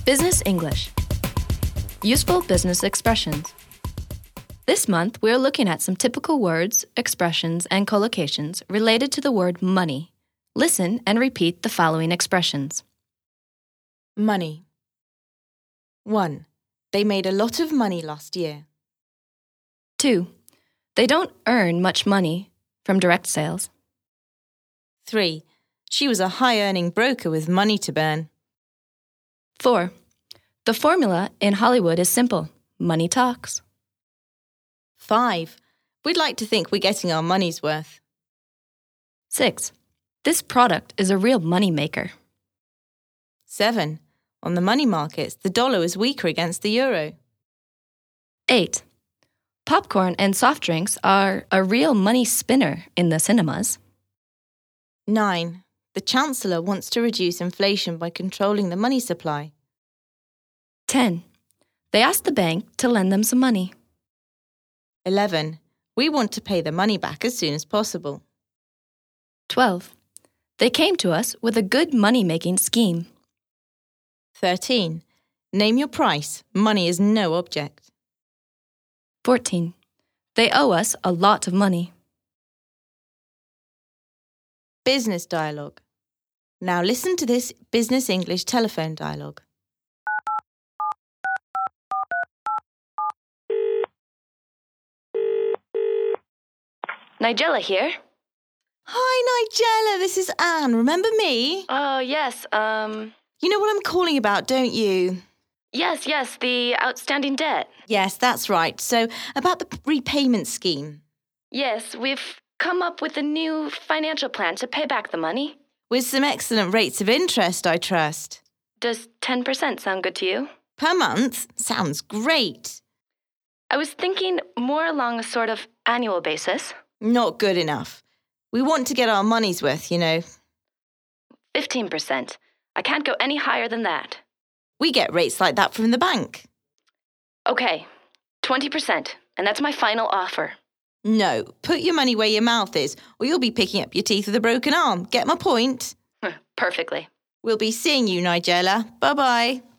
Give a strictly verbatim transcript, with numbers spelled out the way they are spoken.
Business English. Useful business expressions. This month, we're looking at some typical words, expressions, and collocations related to the word money. Listen and repeat the following expressions. Money. one. They made a lot of money last year. two. They don't earn much money from direct sales. three. She was a high-earning broker with money to burn. four. The formula in Hollywood is simple. Money talks. five. We'd like to think we're getting our money's worth. six. This product is a real money maker. seven. On the money markets, the dollar is weaker against the euro. eight. Popcorn and soft drinks are a real money spinner in the cinemas. nine. The Chancellor wants to reduce inflation by controlling the money supply. ten. They asked the bank to lend them some money. eleven. We want to pay the money back as soon as possible. twelve. They came to us with a good money-making scheme. thirteen. Name your price. Money is no object. fourteen. They owe us a lot of money. Business dialogue. Now listen to this Business English telephone dialogue. Nigella here. Hi, Nigella. This is Anne. Remember me? Oh, yes, um... You know what I'm calling about, don't you? Yes, yes, the outstanding debt. Yes, that's right. So, about the repayment scheme. Yes, we've come up with a new financial plan to pay back the money. With some excellent rates of interest, I trust. Does ten percent sound good to you? Per month? Sounds great. I was thinking more along a sort of annual basis. Not good enough. We want to get our money's worth, you know. fifteen percent. I can't go any higher than that. We get rates like that from the bank. Okay, twenty percent, and that's my final offer. No, put your money where your mouth is, or you'll be picking up your teeth with a broken arm. Get my point? Perfectly. We'll be seeing you, Nigella. Bye-bye.